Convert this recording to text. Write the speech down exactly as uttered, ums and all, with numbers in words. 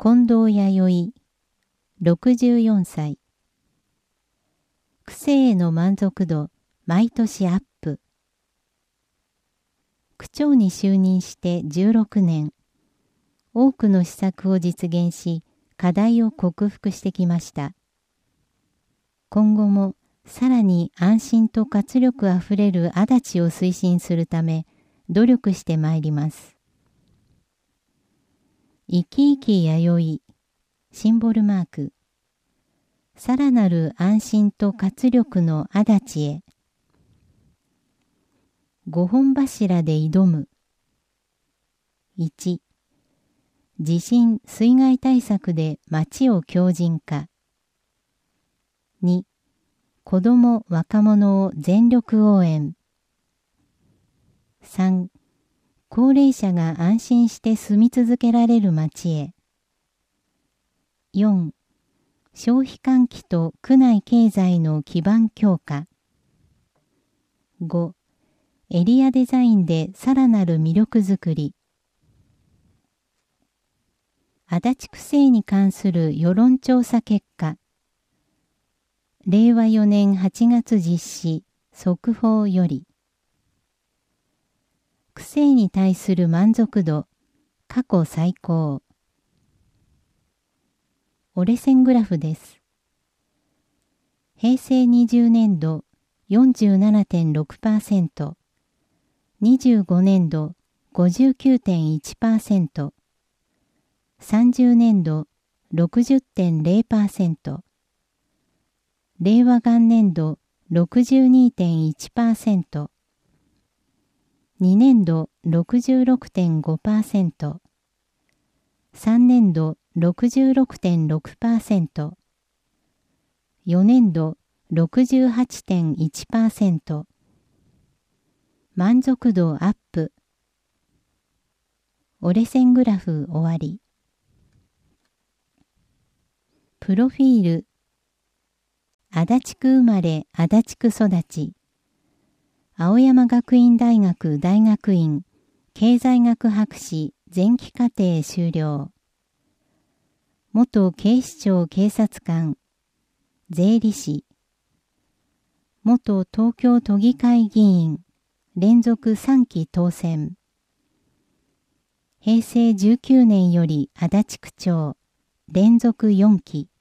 近藤弥生、ろくじゅうよんさい。区政への満足度、毎年アップ。区長に就任してじゅうろくねん、多くの施策を実現し、課題を克服してきました。今後もさらに安心と活力あふれる足立を推進するため、努力してまいります。生き生き弥生、シンボルマーク。さらなる安心と活力の足立へ。五本柱で挑む。いち、地震・水害対策で町を強靭化。に、子ども・若者を全力応援。さん、高齢者が安心して住み続けられる町へ。よん、消費喚起と区内経済の基盤強化。ご、エリアデザインでさらなる魅力づくり。足立区政に関する世論調査結果。れいわよねんはちがつ実施、速報より。区政に対する満足度、過去最高。折れ線グラフです。へいせいにじゅうねんど よんじゅうななてんろくパーセント、にじゅうごねんど ごじゅうきゅうてんいちパーセント、さんじゅうねんど ろくじゅってんれいパーセント、れいわ元年度 ろくじゅうにてんいちパーセント、にねんど ろくじゅうろくてんごパーセント、さんねんど ろくじゅうろくてんろくパーセント、よねんど ろくじゅうはちてんいちパーセント。満足度アップ。折れ線グラフ終わり。プロフィール。足立区生まれ、足立区育ち。青山学院大学大学院経済学博士前期課程修了。元警視庁警察官、税理士。元東京都議会議員、連続さんき当選。へいせいじゅうきゅうねんより足立区長、連続よんき。